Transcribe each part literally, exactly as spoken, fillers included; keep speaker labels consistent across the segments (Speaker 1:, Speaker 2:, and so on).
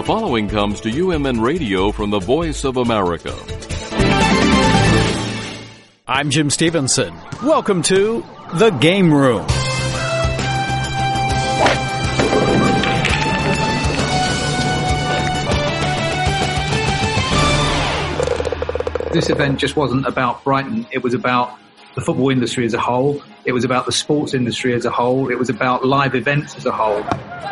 Speaker 1: The following comes to U M N Radio from the Voice of America.
Speaker 2: I'm Jim Stevenson. Welcome to The Game Room.
Speaker 3: This event just wasn't about Brighton. It was about the football industry as a whole. It was about the sports industry as a whole. It was about live events as a whole.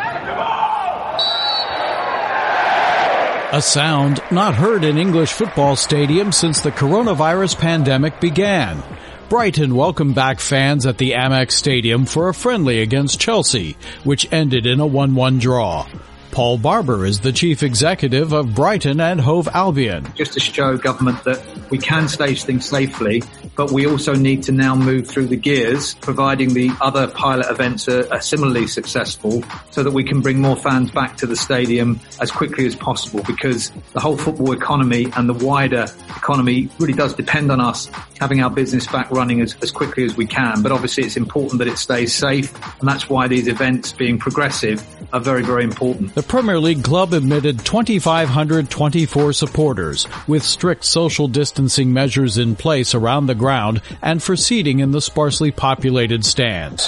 Speaker 2: A sound not heard in English football stadiums since the coronavirus pandemic began. Brighton welcomed back fans at the Amex Stadium for a friendly against Chelsea, which ended in a one one draw. Paul Barber is the chief executive of Brighton and Hove Albion.
Speaker 3: Just to show government that we can stage things safely, but we also need to now move through the gears, providing the other pilot events are, are similarly successful, so that we can bring more fans back to the stadium as quickly as possible, because the whole football economy and the wider economy really does depend on us having our business back running as, as quickly as we can. But obviously it's important that it stays safe, and that's why these events, being progressive, are very, very important.
Speaker 2: The Premier League club admitted two thousand five hundred twenty-four supporters, with strict social distancing measures in place around the ground and for seating in the sparsely populated stands.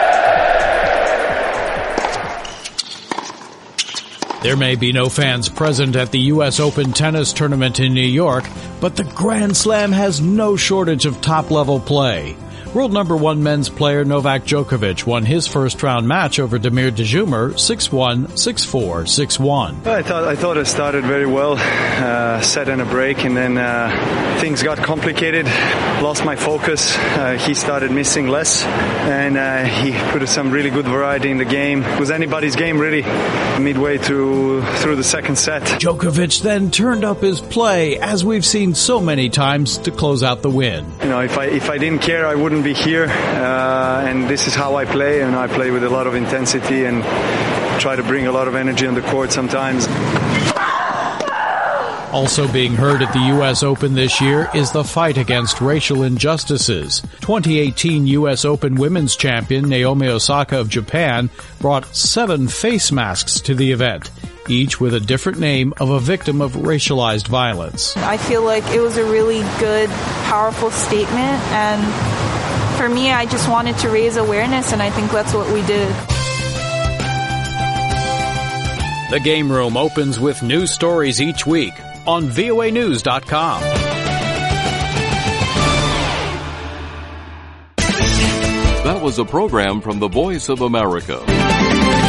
Speaker 2: There may be no fans present at the U S Open tennis tournament in New York, but the Grand Slam has no shortage of top-level play. World number one men's player Novak Djokovic won his first-round match over Damir Dzumhur six one, six four, six one.
Speaker 4: I thought I thought it started very well, uh, set in a break, and then uh, things got complicated. Lost my focus. Uh, he started missing less, and uh, he put some really good variety in the game. It was anybody's game, really, midway through through the second set.
Speaker 2: Djokovic then turned up his play, as we've seen so many times, to close out the win.
Speaker 4: You know, if I if I didn't care, I wouldn't be here, uh, and this is how I play, and I play with a lot of intensity and try to bring a lot of energy on the court sometimes.
Speaker 2: Also being heard at the U S Open this year is the fight against racial injustices. twenty eighteen U S Open women's champion Naomi Osaka of Japan brought seven face masks to the event, each with a different name of a victim of racialized violence.
Speaker 5: I feel like it was a really good, powerful statement, and for me, I just wanted to raise awareness, and I think that's what we did.
Speaker 2: The Game Room opens with news stories each week on V O A news dot com.
Speaker 1: That was a program from the Voice of America.